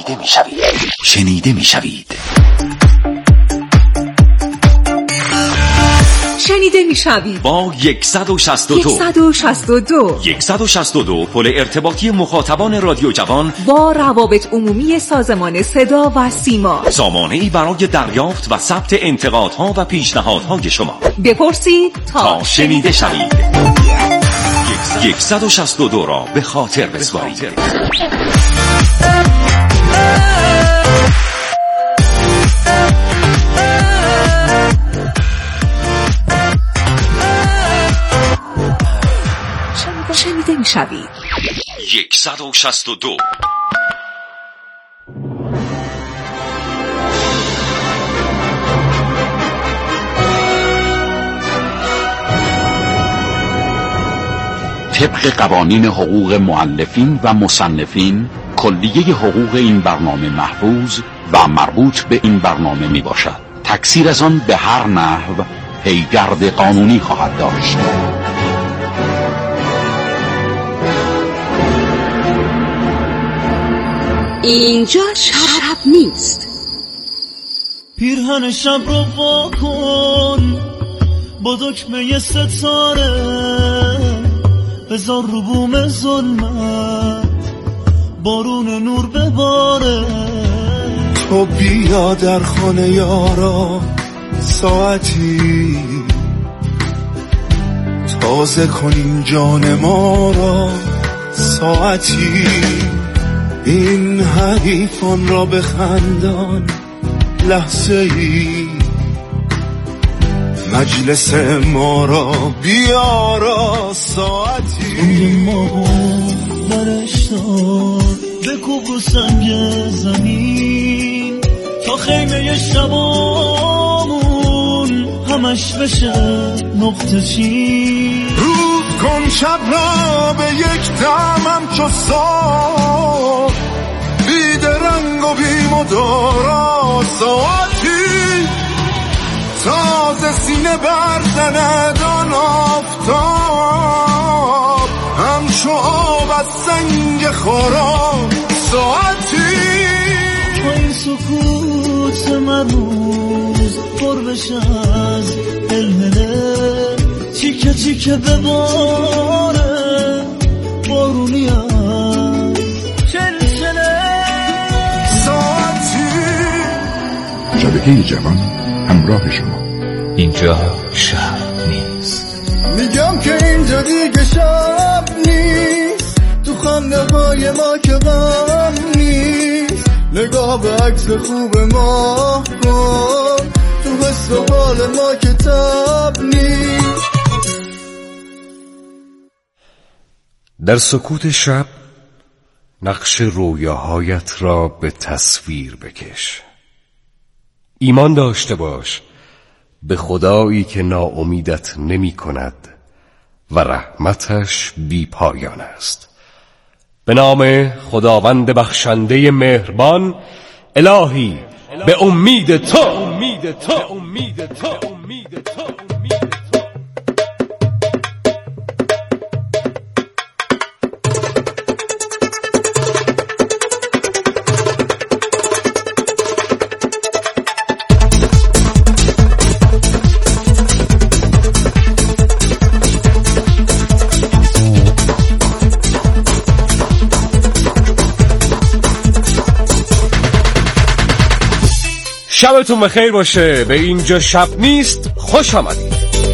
شنیده میشوید. شنیده میشوید با 162 پل ارتباطی مخاطبان رادیو جوان با روابط عمومی سازمان صدا و سیما، سامانه‌ای برای دریافت و ثبت انتقادها و پیشنهادهای شما. بپرسید تا شنیده شوید. 162 را به خاطر بسپارید. شنیده میشوید. 162. طبق قوانین حقوق مؤلفین و مصنفین، کلیه حقوق این برنامه محفوظ و مربوط به این برنامه می باشد. تکثیر از آن به هر نحو پیگرد قانونی خواهد داشت. اینجا شب نیست. پیرهن شب رو واکن با دکمه ستاره، بذار رو بوم ظلمت بارون نور بباره. تو بیا در خانه یارا ساعتی، تازه کنیم جان ما را ساعتی. این حریفان را بخندان لحظه ای، مجلس ما را بیارا ساعتی. ما برشتار بکوب رو سنگ زمین تا خیمه شبامون همش بشه نقطه چین. روز کن شب را به یک دمم چو صبح، بی درنگ و بی مدارا ساعتی. تازه سینه برزند آن آفتاب، همچو آب از سنگ خارا ساعتی. با این سکوت مرموز پر بشه از هلهله، تیکه تیکه بباره بارونی از چلچله ساعتی. شبکه جوان همراه شما. اینجا شب نیست. میگم که اینجا دیگه شب نیست، تو خنده های ما که غم نیست. نگاه به عکس خوب ما کن، تو حس و حال ما که تب نیست. در سکوت شب نقش رویاهایت را به تصویر بکش. ایمان داشته باش به خدایی که ناامیدت نمی کند و رحمتش بی پایان است. به نام خداوند بخشنده مهربان. الهی به امید تو. شبتون بخیر باشه. به اینجا شب نیست خوش آمدید.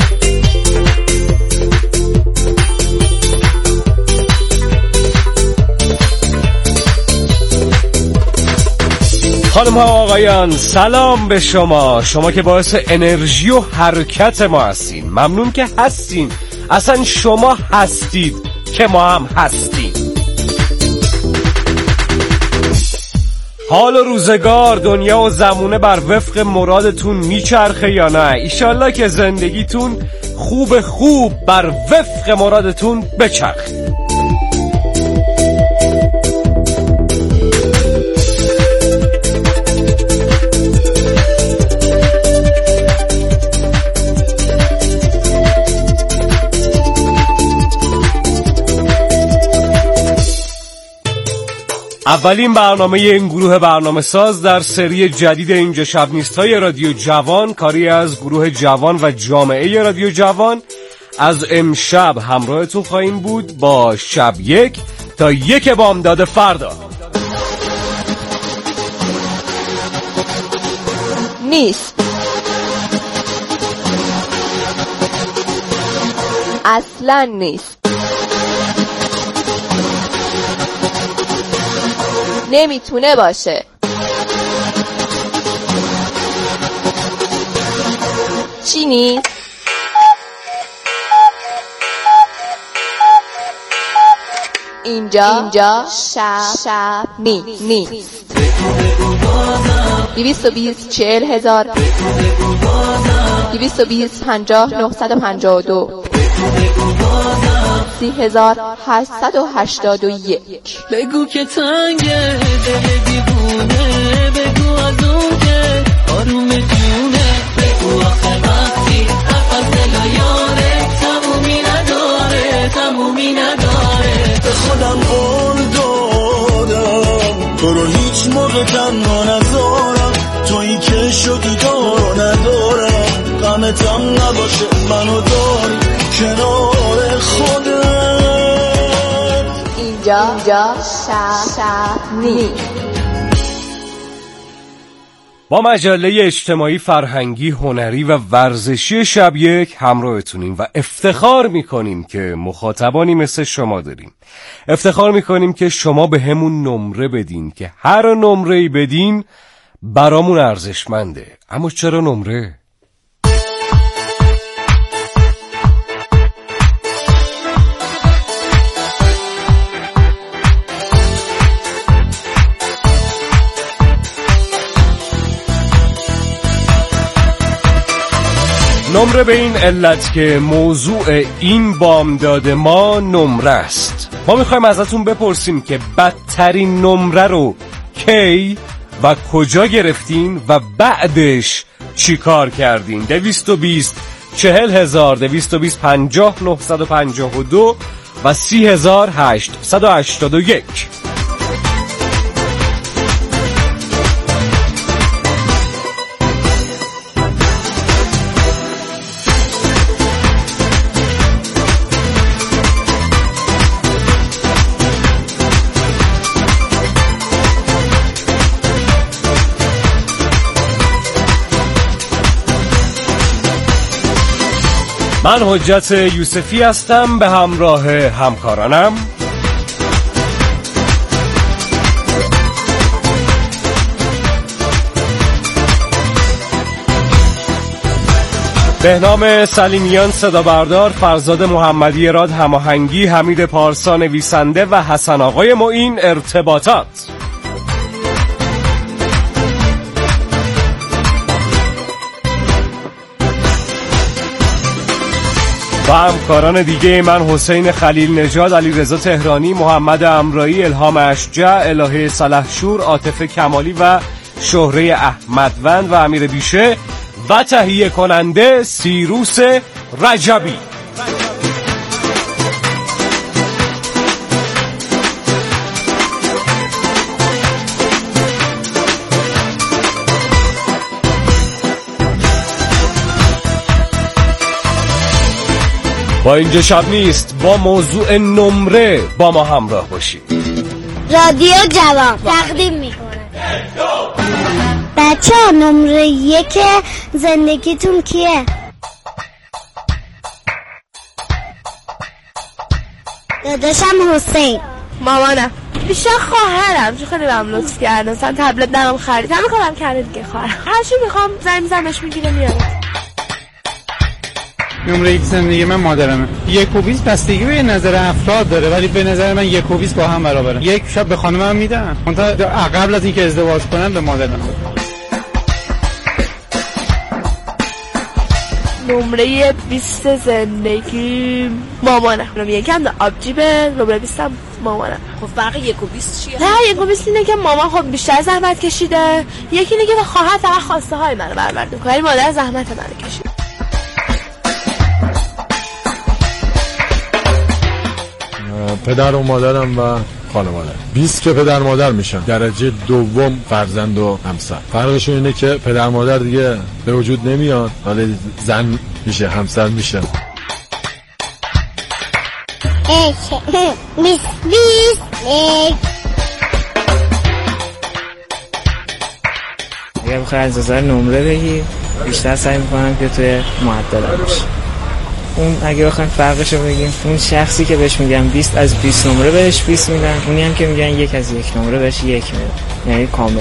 خانم ها آقایان سلام به شما که باعث انرژی و حرکت ما هستین. ممنون که هستین. اصلا شما هستید که ما هم هستیم. حال و روزگار، دنیا و زمونه بر وفق مرادتون میچرخه یا نه؟ ایشالله که زندگیتون خوب بر وفق مرادتون بچرخه. اولین برنامه این گروه برنامه ساز در سری جدید اینجا شب نیست های رادیو جوان، کاری از گروه جوان و جامعه رادیو جوان. از امشب همراهتون خواهیم بود با شب 1 تا 1 بامداد فردا. نیست، اصلا نیست، نمیتونه باشه. چی نیست؟ اینجا شب نیست. 220 40,000 220 50 952 30,881. بگو که تنگه دل دیوونه، بگو از اون که آروم جونه، بگو آخر وقتی نفس دل یاره تمومی نداره. به خودم قول دادم تو رو هیچ موقع تنها نذارم، تویی که شدی دارو ندارم، غمتم نباشه منو داری کنار خودت. اینجا شب نیست. با مجله اجتماعی، فرهنگی، هنری و ورزشی شب 1 همراهتونیم و افتخار میکنیم که مخاطبانی مثل شما داریم. افتخار میکنیم که شما به همون نمره بدین که هر نمره‌ای بدین برامون ارزشمنده. اما چرا نمره؟ نمره به این علت که موضوع این بامداد ما نمره است. ما میخوایم ازتون بپرسیم که بدترین نمره رو کی و کجا گرفتین و بعدش چی کار کردین. 220 40,000 220 50 952 و 30,881. من حجت یوسفی هستم به همراه همکارانم بهنام سلیمیان صدا بردار، فرزاد محمدی راد هماهنگی، حمید پارسا نویسنده و حسن آقای معین ارتباطات. و همکاران دیگه من حسین خلیل نژاد، علی رضا تهرانی، محمد امرایی، الهام اشجع، الهه صلحشور، عاطف کمالی و شهره احمدوند و امیر بیشه و تهیه کننده سیروس رجبی. با اینجا شب نیست با موضوع نمره با ما همراه باشید. رادیو جوان تقدیم میکنه. بچه ها نمره 1 زندگیتون کیه؟ داداشم حسین. مامانم. بیشتر خواهرم چون خیلی بهم لطف کرد. مثلا تبلت برام خرید. همین کارم کرده دیگه خواهرم. هر چی میخوام زنگ میزنمش میگیره میاره. نمره 1 زندگی من مادرمه. 1 و 20 بستگی به نظر افراد داره ولی به نظر من 1 و 20 با هم برابره. 1 شب به خانمم میدم. منتها قبل از اینکه ازدواج کنم به مادرم. نمره 20 زندگی مامانم. نمره 1 هم آبجیبه، نمره 20 هم مامانم. خب فرق 1 و 20 چیه؟ نه 1 و 20 اینه که مامان خب بیشتر زحمت کشیده، یکی اینه که خواهر فقط خواسته های منو برآورده کنه، ولی مادر زحمت منو کشید. پدر و مادرم و خانواده. 20 که پدر مادر میشن، درجه دوم فرزند و همسر. فرقشون اینه که پدر مادر دیگه به وجود نمیاد، ولی زن میشه، همسر میشه. اگر بخوای از نظر نمره بگی بیشتر سعی میکنم که توی معدل باشه. اون اگه بخوایم فرقش رو بگیم، اون شخصی که بهش میگن 20 از 20 نمره بهش 20 میدن، اونی هم که میگن 1 از 1 نمره بهش 1 میدن، یعنی کامل.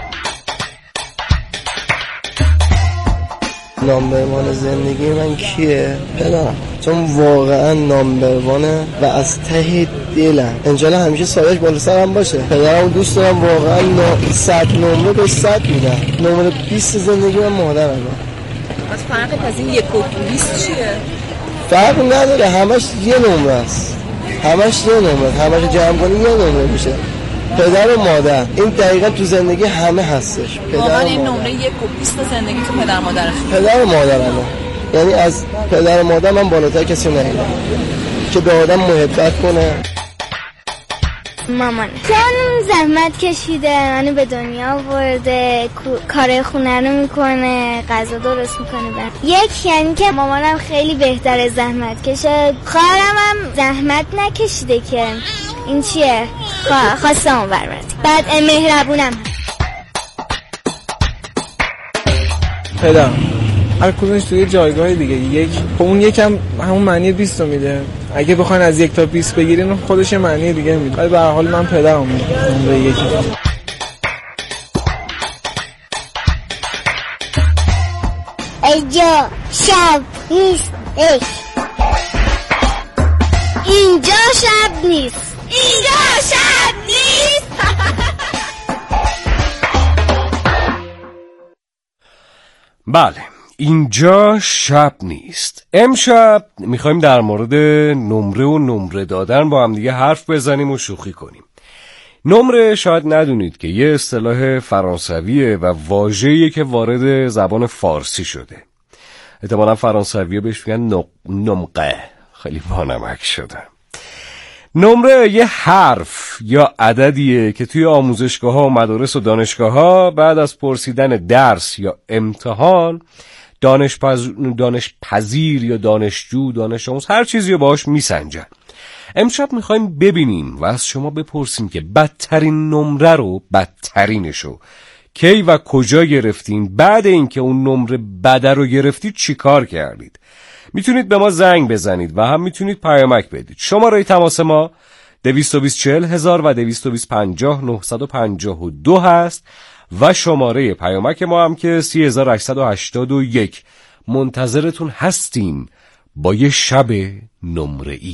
نامبروان زندگی من کیه؟ پدرم، چون واقعا نامبروانه و از ته دلم انشالله همیشه سایش بالا سرم باشه. پدرم دوست دارم، واقعا 100 نمره به 100 میدم. نمره 20 زندگی من مادرم. از فرق از این 1 و 20 چیه؟ فرق نداره، همش یه نمره است، همش جمع کنی یه نمره میشه. پدر و مادر این دقیقا تو زندگی همه هستش. واقعا این نمره 1 و 20 زندگی تو پدر مادرش. پدر و مادرمه، یعنی از پدر و مادر من بالاتر کسی ندیدم که به آدم محبت کنه. مامان چون زحمت کشیده، منو به دنیا آورده، کار خونه رو میکنه، غذا درست میکنه. یک یعنی که مامانم خیلی بهتره زحمت کشه. خواهرم هم زحمت نکشیده که این چیه، خواستم برمت. بعد مهربونم. پدر هر کدومش توی جایگاه دیگه. یک اون یکم همون معنی 20 رو میده. اگه بخواین از 1 تا 20 بگیرین خودش معنی دیگه میده. ولی به هر حال من پدرم نمره 1. اینجا شب نیست. اینجا شب نیست. بله، اینجا شب نیست. امشب میخوایم در مورد نمره و نمره دادن با هم دیگه حرف بزنیم و شوخی کنیم. نمره شاید ندونید که یه اصطلاح فرانسویه و واژه‌ایه که وارد زبان فارسی شده. احتمالاً فرانسوی‌ها بهش میگن نمقه. خیلی بانمک شدم. نمره یه حرف یا عددیه که توی آموزشگاه‌ها و مدارس و دانشگاه‌ها بعد از پرسیدن درس یا امتحان دانش پذیر یا دانشجو، دانش آموز، هر چیزی رو باهاش میسنجن. امشب میخوایم ببینیم و از شما بپرسیم که بدترین نمره رو، بدترینشو کی و کجا گرفتین؟ بعد اینکه اون نمره بده رو گرفتید چی کار کردید؟ میتونید به ما زنگ بزنید و هم میتونید پیامک بدید. شماره تماس ما 220 و 2250952 هست و شماره پیامک ما هم که 3881. منتظرتون هستیم با یه شب نمره‌ای.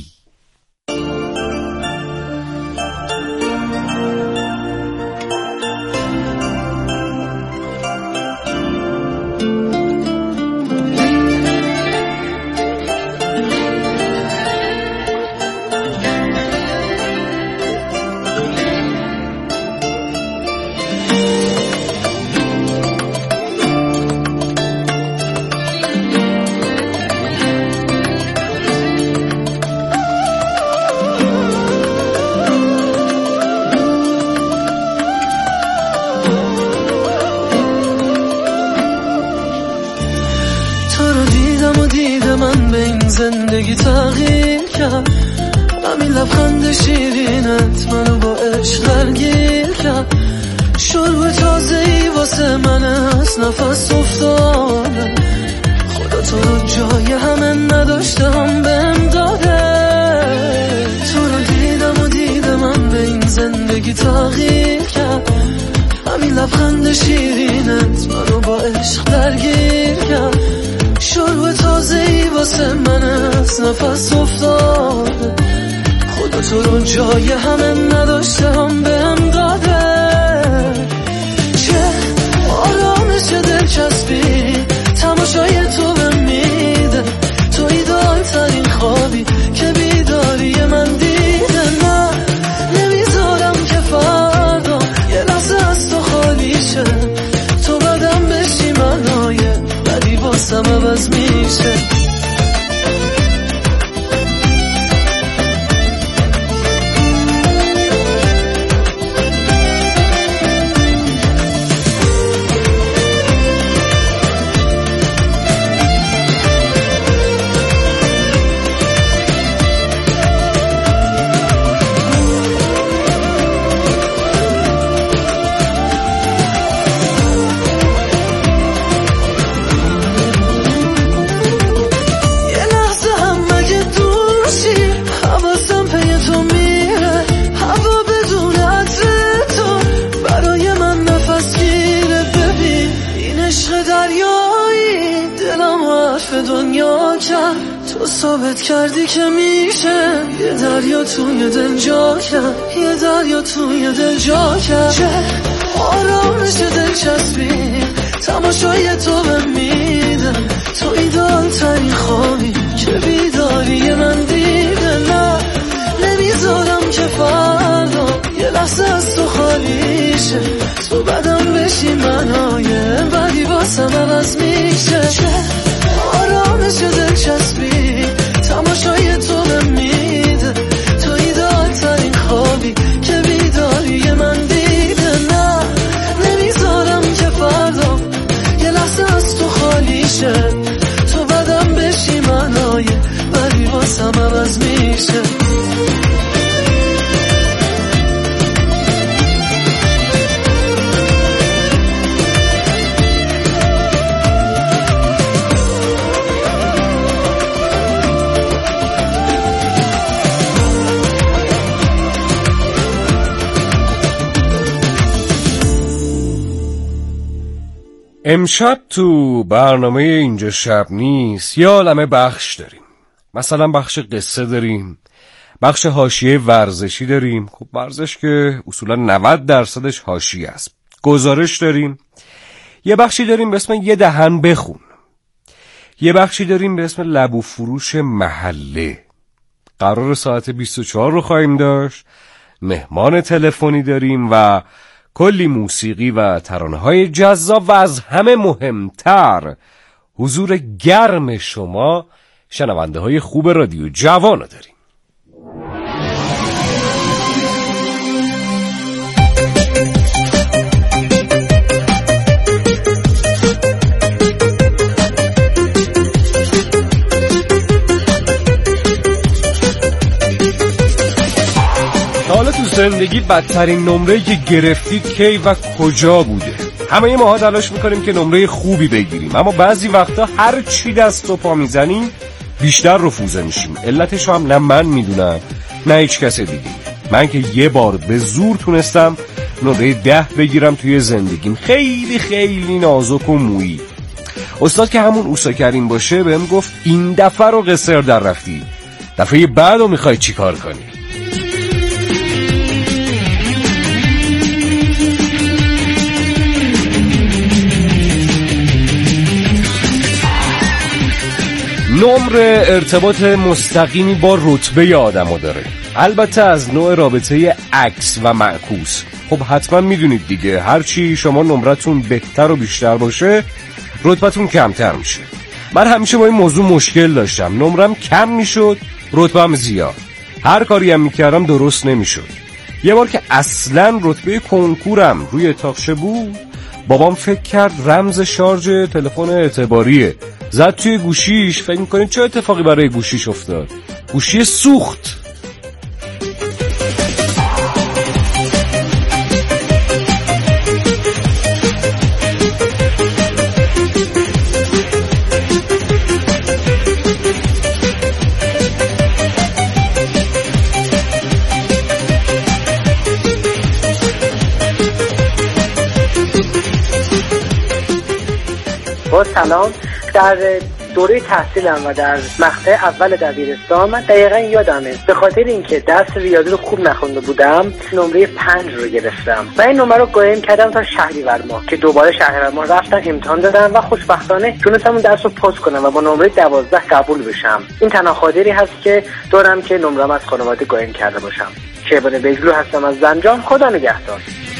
زندگی تغییر کرد، همین لبخند شیرینت منو با عشق درگیر کرد. شروع تازه‌ای واسه من از نفس افتاده، خدا تو رو جای همه نداشتم بهم داده. تو رو دیدم و دیدم به این زندگی تغییر کرد، همین لبخند شیرینت منو با عشق درگیر کرد. شروع تازه‌ای واسه من از نفس افتاده، خدا تو رو جای همه نداشتم بهم داده. چه آرامش دلچسبی تماشای تو بهم میده، تو ایدال ترین خوابی که بیداری من دیده. من نمیذارم که فردا یه لحظه از تو خالی شه، تو بدم بشی منایه ولی واسم عوض میشه. ثابت کردی که میشه یه دریا توی دل جا کرد، یه دریا توی دل جا کرد. چه آرامش دلچسبی تماشای تو بهم میده، تو ایدال ترین خوابی که بیداری من دیده. نه نمیذارم که فردا یه لحظه از تو خالی شه، تو بدم بشی منایه بدی واسم عوض میشه. چه آرامش دلچسبی تماشای تو بهم میده، تو ایدال ترین خوابی که بیداری من دیده. نه نمیذارم که فردا یه لحظه از تو خالی شه، تو بدم بشی منایه بدی واسم عوض میشه. امشب تو برنامه اینجا شب نیست یه عالمه بخش داریم. مثلا بخش قصه داریم، بخش حاشیه ورزشی داریم. خب ورزش که اصولا 90% حاشیه است. گزارش داریم، یه بخشی داریم به اسم یه دهن بخون، یه بخشی داریم به اسم لبو فروش محله. قرار ساعت 24 رو خواهیم داشت. مهمان تلفنی داریم و کلی موسیقی و ترانه‌های جذاب و از همه مهمتر حضور گرم شما شنونده‌های خوب رادیو جوان رو داریم. حالا تو زندگی بدترین نمره‌ای که گرفتید کی و کجا بوده؟ همه ماها تلاش میکنیم که نمره خوبی بگیریم، اما بعضی وقتا هر چی دست و پا میزنیم بیشتر رفوزه میشیم. علتش هم نه من میدونم نه هیچ کس دیگه. من که یه بار به زور تونستم نمره 10 بگیرم توی زندگیم، خیلی خیلی نازک و مویی. استاد که همون اوسا کریم باشه بهم گفت این دفعه رو قصر در رفتی، دفعه بعد رو میخوای چی کار کنی؟ نمره ارتباط مستقیمی با رتبه آدمو داره، البته از نوع رابطه عکس و معکوس. خب حتما میدونید دیگه، هرچی شما نمرتون بهتر و بیشتر باشه رتبتون کمتر میشه. من همیشه با این موضوع مشکل داشتم، نمرم کم میشد رتبم زیاد، هر کاری هم میکردم درست نمیشد. یه بار که اصلا رتبه کنکورم روی تاقشه بود، بابام فکر کرد رمز شارژ تلفن اعتباریه، زد توی گوشیش. فکر میکنید چه اتفاقی برای گوشیش افتاد؟ گوشی سوخت. با سلام، در دوره تحصیلم و در مقطع اول دبیرستان من دقیقا یادمه به خاطر اینکه درس ریاضی رو خوب نخونده بودم نمره 5 رو گرفتم و این نمره رو قایم کردم تا شهریور ماه که دوباره شهریور ماه رفتم امتحان دادم و خوشبختانه تونستم اون درس رو پاس کنم و با نمره 12 قبول بشم. این تنها خاطری هست که دارم که نمره‌ام از خانواده قایم کرده باشم. شعبان بیگلو هستم از زنجان. خدا نگهدار.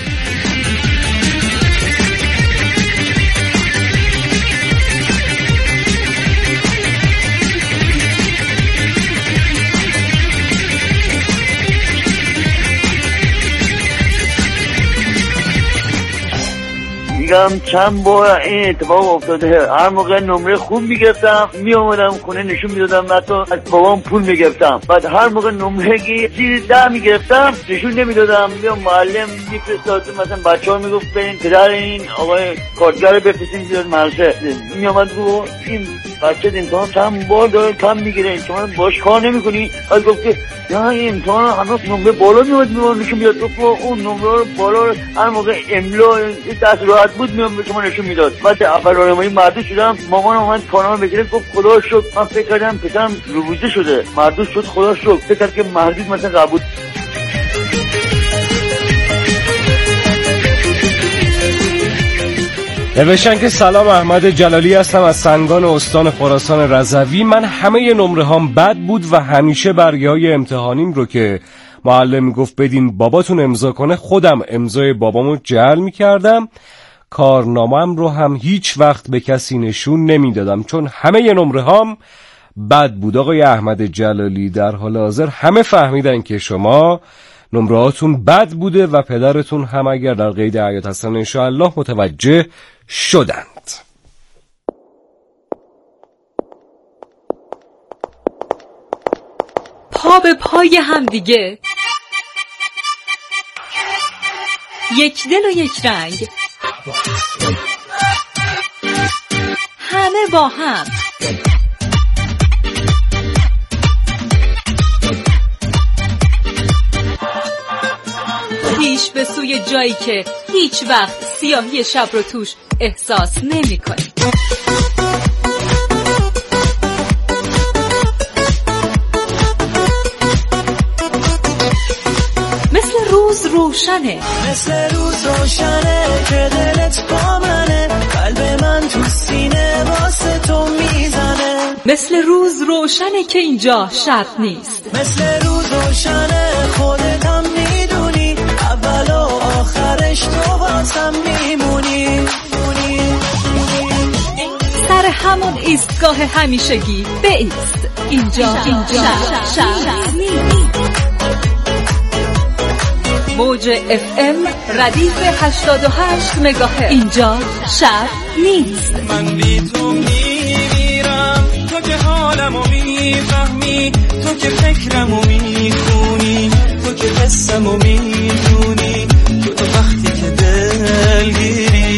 میگم چند بار این اتفاق افتاده، هر موقع نمره خوب میگرفتم میامدم خونه نشون میدادم، حتی از بابام پول میگرفتم. بعد هر موقع نمره زیر 10 میگرفتم نشون نمیدادم، میام معلم میفرستاد، مثلا بچه‌ها میگفت برین پدر این آقای کارگر بفرستین بیاد مدرسه. میامد گفت این بچه امتحان چند بار داره کم میگیره، شما باش کار نمیکنی. بعد گفت که نه این امتحان هنوز نمره بالا میاد نشون میداد. گفت اون نمره رو بالا هر موقع املا دست راحت بود میام به شما نشون میداد. بعد اول راهنمایی مردود شدم، مامانم اومد کارنامه بگیره، گفت خدا شکر. من فکر کردم پسرم روبوزه شده، مردود شد، خدا شکر. فکر کرد که مردود مثلا قبول. نوشتن که سلام، احمد جلالی هستم از سنگان استان خراسان رضوی. من همه نمره هام بد بود و همیشه برگه‌های امتحانیم رو که معلم گفت بدین باباتون امضا کنه خودم امضای بابامو جعل می‌کردم. کارنامه‌ام رو هم هیچ وقت به کسی نشون نمیدادم چون همه نمره هام بد بود. آقای احمد جلالی، در حال حاضر همه فهمیدن که شما نمرهاتون بد بوده و پدرتون هم اگر در قید حیات هستن انشاءالله متوجه شدند. پا به پای هم دیگه، یک دل و یک رنگ، همه با هم. پیش به سوی جایی که هیچ وقت سیاهی شب رو توش احساس نمی کنی. مثل روز روشنه، مثل روز روشنه که دلت با منه، قلب من تو سینه واسه تو میزنه. مثل روز روشنه که اینجا شب نیست، مثل روز روشنه خودت هم میدونی، اول و آخرش تو واسم میمونی. سر همون ایستگاه همیشگی بایست، اینجا شب نیست. موج FM ردیف 88 مگاهرتز، اینجا شب نیست. من بی تو میمیرم، تو که حالمو میفهمی، تو که فکرمو میخونی، تو که حسمو میدونی، تو وقتی که دلگیری.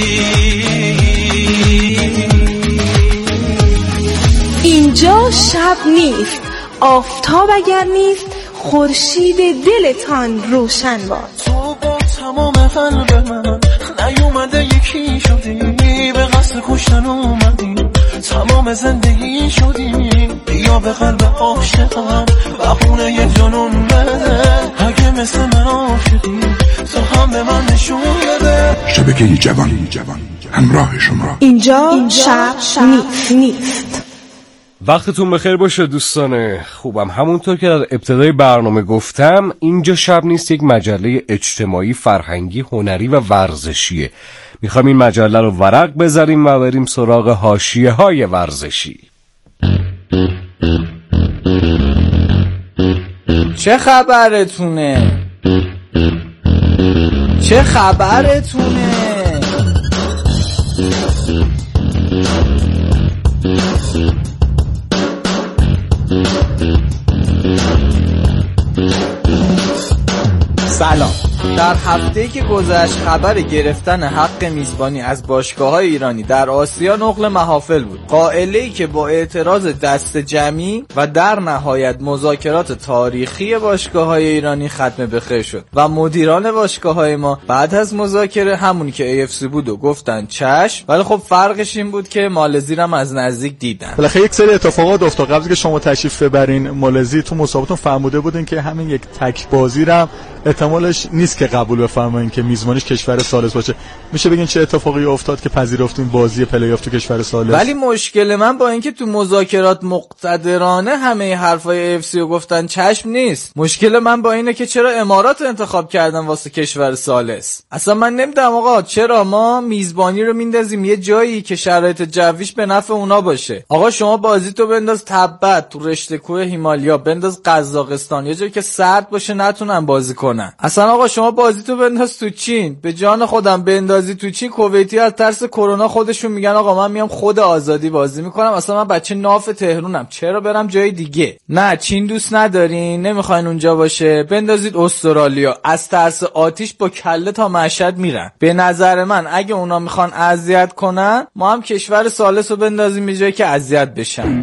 اینجا شب نیست، آفتاب اگر نیست خورشید دلتان روشن باد. تو با تمام قلب من نیومده یکی شدی، به قصد کشتن اومدی، تمام زندگی شدی. بیا به قلب عاشقم بخونه یه جنون بده، اگه مثل من عاشقی تو هم به من نشون بده. شبکه جوان همراه شما. اینجا شب نیست. وقتتون بخیر باشه دوستان خوبم. همونطور که در ابتدای برنامه گفتم، اینجا شب نیست یک مجله اجتماعی، فرهنگی، هنری و ورزشیه. میخوام این مجله رو ورق بذاریم و بریم سراغ حاشیه‌های ورزشی. چه خبرتونه؟ سلام. در هفته‌ای که گذشت خبر گرفتن حق میزبانی از باشگاه‌های ایرانی در آسیا نقل محافل بود. قائله‌ای که با اعتراض دست جمعی و در نهایت مذاکرات تاریخی باشگاه‌های ایرانی ختم به خیر شد و مدیران باشگاه‌های ما بعد از مذاکره همونی که AFC بود و گفتن چشم، ولی خب فرقش این بود که مالزی رو از نزدیک دیدن. بالاخره یک سری اتفاقات افتاد. قبل از که شما تشریف ببرین مالزی، تو مسابقاتون فرموده بودین که همین یک تک بازی رو احتمالش نیست که قبول بفرمایین که میزبانیش کشور ثالث باشه. میشه بگین چه اتفاقی افتاد که پذیرفتین بازی پلی آف تو کشور ثالث؟ ولی مشکل من با اینکه تو مذاکرات مقتدرانه همه حرفای AFC رو گفتن چشم نیست. مشکل من با اینه که چرا امارات انتخاب کردن واسه کشور ثالث. اصلا من نمیدونم آقا چرا ما میزبانی رو میندازیم یه جایی که شرایط جویش به نفع اونا باشه. آقا شما بازی تو بنداز تبت تو رشته کوه هیمالیا، بنداز قزاقستان، یه جایی که سرد باشه نتونن بازی کنن. اصلا آقا شما بازی تو بنداز تو چین. به جان خودم بندازی تو چین، کویتی از ترس کرونا خودشون میگن آقا من میام خود آزادی بازی میکنم، اصلا من بچه ناف تهرونم، چرا برم جای دیگه؟ نه چین دوست ندارین، نمیخواین اونجا باشه، بندازید استرالیا. از ترس آتیش با کله تا مشهد میرن. به نظر من اگه اونا میخوان اذیت کنن، ما هم کشور ثالثو بندازیم به جایی که اذیت بشن.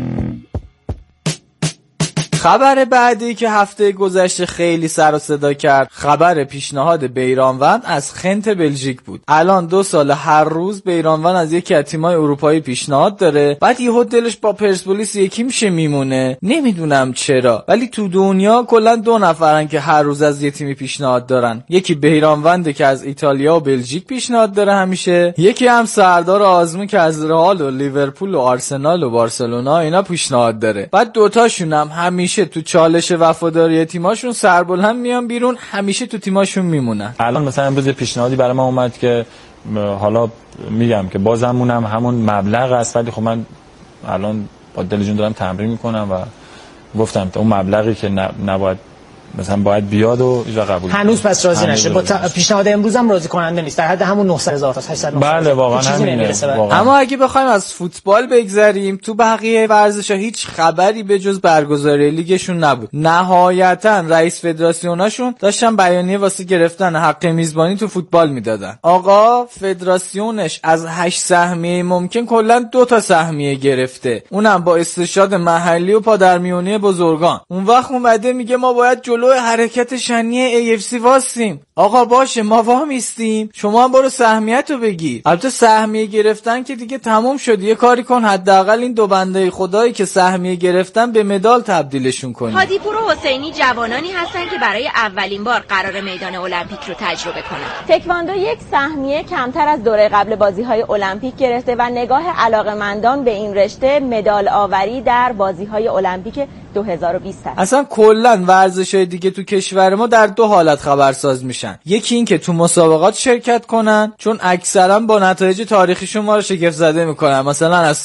خبر بعدی که هفته گذشته خیلی سر و صدا کرد، خبر پیشنهاد بیرانوند از خنت بلژیک بود. الان 2 سال هر روز بیرانوند از یکی از تیم‌های اروپایی پیشنهاد داره، بعد یهو دلش با پرسپولیس یکی میشه میمونه. نمیدونم چرا، ولی تو دنیا کلا 2 نفرن که هر روز از یه تیمی پیشنهاد دارن. یکی بیرانونده که از ایتالیا و بلژیک پیشنهاد داره همیشه، یکی هم سردار آزمون که از رئال و لیورپول و آرسنال و بارسلونا اینا پیشنهاد داره. بعد دوتاشون هم همیشه تو چالش وفاداری تیماشون سربلند میان بیرون، همیشه تو تیماشون میمونن. الان مثلا امروز پیشنهادی برای من اومد که حالا میگم که بازمونم همون مبلغ است، ولی خب من الان با دلجون دارم تمرین میکنم و گفتم اون مبلغی که نباید مثلا باید بیاد و ایجا قبول هنوز پس راضی نشه. با پیشنهاد امروز هم راضی کننده نیست، در حد همون 900,000 تا 800,000. بله واقعا همینه. اما اگه بخوایم از فوتبال بگذریم، تو بقیه ورزش‌ها هیچ خبری به جز برگزاری لیگشون نبود. نهایتا رئیس فدراسیوناشون داشتن بیانیه واسه گرفتن حق میزبانی تو فوتبال میدادن. آقا فدراسیونش از 8 سهمیه ممکن کلا 2 تا سهمیه گرفته، اونم با استشهاد محلی و پادرمیونی بزرگان. اون وقت اومده میگه ما باید جلو حرکت شنی AFC واسیم. آقا باشه ما وامیستیم، شما هم برو سهمیتو بگیر. البته سهمیه گرفتن که دیگه تموم شد، یه کاری کن حداقل این 2 بنده خدایی که سهمیه گرفتن به مدال تبدیلشون کنی. هادیپور و حسینی جوانانی هستن که برای اولین بار قرار میدان المپیک رو تجربه کنن. تکواندو 1 سهمیه کمتر از دوره قبل بازی‌های المپیک گرفته و نگاه علاقه‌مندان به این رشته مدال آوری در بازی‌های المپیک 2020 هست. اصلا کلا ورزش‌های دیگه تو کشور ما در 2 حالت خبرساز میشن. یکی این که تو مسابقات شرکت کنن، چون اکثرا با نتایج تاریخیشون ما رو شگفت زده میکنن، مثلا از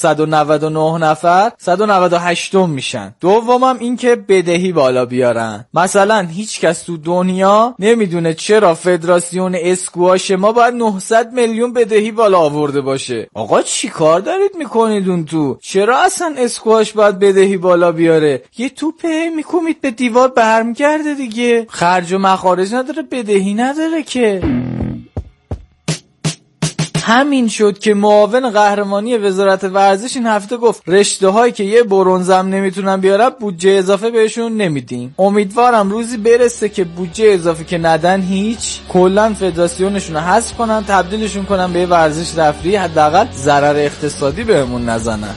199 نفر 198 میشن. دومم این که بدهی بالا بیارن. مثلا هیچ کس تو دنیا نمیدونه چرا فدراسیون اسکواش ما باید 900 میلیون بدهی بالا آورده باشه. آقا چی کار دارید میکنید اون تو؟ چرا اصلا اسکواش باید بدهی بالا بیاره؟ یه توپه میکنید به دیوار برمیگرده دیگه، خرج و مخارج نداره، بدهی نداره که. همین شد که معاون قهرمانی وزارت ورزش این هفته گفت رشته هایی که یه برنزم نمیتونن بیارن بودجه اضافه بهشون نمیدیم. امیدوارم روزی برسه که بودجه اضافه که ندن هیچ، کلا فدراسیونشون رو حذف کنن، تبدیلشون کنن به ورزش تفریحی، حداقل ضرر اقتصادی بهمون نزنن.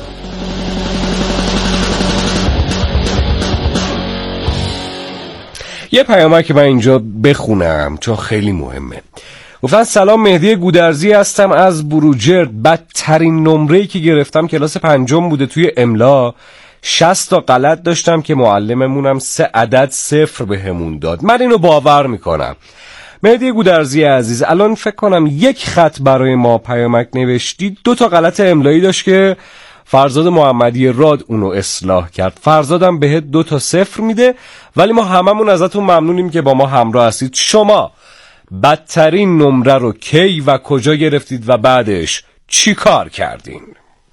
یه پیامک که من اینجا بخونم چون خیلی مهمه. گفتن سلام، مهدی گودرزی هستم از بروجرد. بدترین نمره‌ای که گرفتم کلاس 5 بوده، توی املا 60 تا غلط داشتم که معلممونم 3 عدد 0 بهمون داد. من اینو باور میکنم. مهدی گودرزی عزیز، الان فکر کنم 1 خط برای ما پیامک نوشتی، 2 تا غلط املایی داشت که فرزاد محمدی راد اونو اصلاح کرد. فرزادم بهت 2 تا 0 میده، ولی ما هممون ازتون ممنونیم که با ما همراه هستید. شما بدترین نمره رو کی و کجا گرفتید و بعدش چی کار کردین؟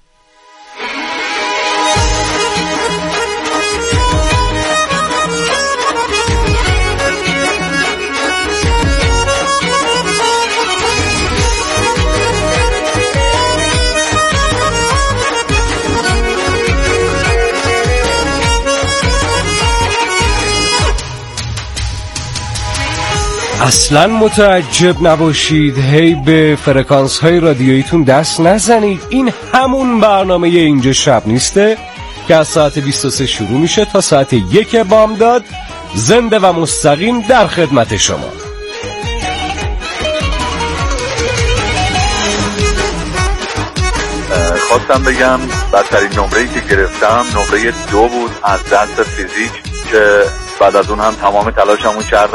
اصلا متعجب نباشید، هی به فرکانس های رادیوییتون دست نزنید. این همون برنامه اینجا شب نیسته که از ساعت 23 شروع میشه تا ساعت 1 بامداد، زنده و مستقیم در خدمت شما. خواستم بگم بدترین نمره‌ای که گرفتم نمره 2 بود از درس فیزیک که بعد از اون هم تمام تلاشمو کردم